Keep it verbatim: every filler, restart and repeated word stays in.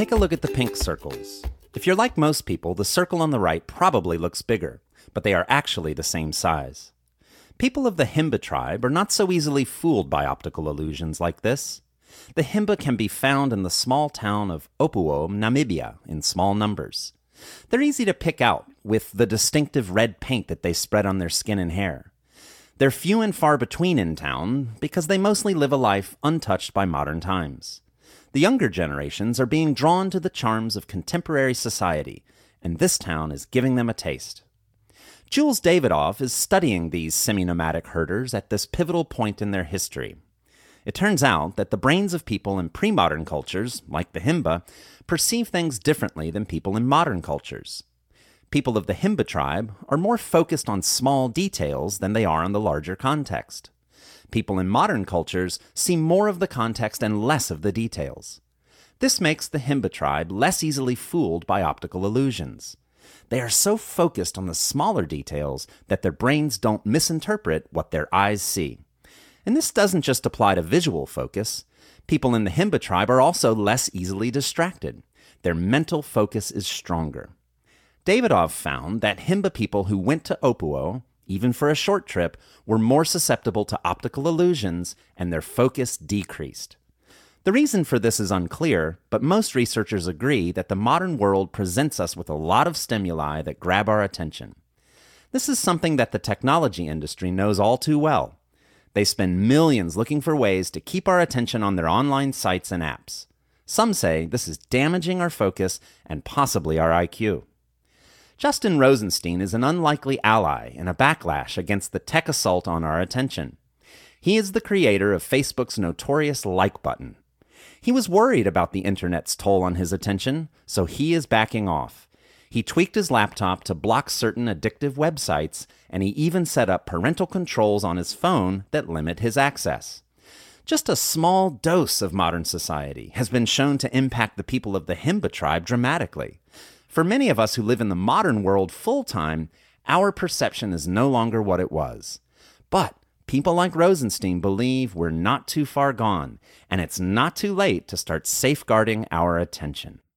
Take a look at the pink circles. If you're like most people, the circle on the right probably looks bigger, but they are actually the same size. People of the Himba tribe are not so easily fooled by optical illusions like this. The Himba can be found in the small town of Opuwo, Namibia, in small numbers. They're easy to pick out with the distinctive red paint that they spread on their skin and hair. They're few and far between in town because they mostly live a life untouched by modern times. The younger generations are being drawn to the charms of contemporary society, and this town is giving them a taste. Jules Davidoff is studying these semi-nomadic herders at this pivotal point in their history. It turns out that the brains of people in pre-modern cultures, like the Himba, perceive things differently than people in modern cultures. People of the Himba tribe are more focused on small details than they are on the larger context. People in modern cultures see more of the context and less of the details. This makes the Himba tribe less easily fooled by optical illusions. They are so focused on the smaller details that their brains don't misinterpret what their eyes see. And this doesn't just apply to visual focus. People in the Himba tribe are also less easily distracted. Their mental focus is stronger. Davidoff found that Himba people who went to Opuwo, even for a short trip, were more susceptible to optical illusions, and their focus decreased. The reason for this is unclear, but most researchers agree that the modern world presents us with a lot of stimuli that grab our attention. This is something that the technology industry knows all too well. They spend millions looking for ways to keep our attention on their online sites and apps. Some say this is damaging our focus and possibly our I Q. Justin Rosenstein is an unlikely ally in a backlash against the tech assault on our attention. He is the creator of Facebook's notorious like button. He was worried about the internet's toll on his attention, so he is backing off. He tweaked his laptop to block certain addictive websites, and he even set up parental controls on his phone that limit his access. Just a small dose of modern society has been shown to impact the people of the Himba tribe dramatically. For many of us who live in the modern world full-time, our perception is no longer what it was. But people like Rosenstein believe we're not too far gone, and it's not too late to start safeguarding our attention.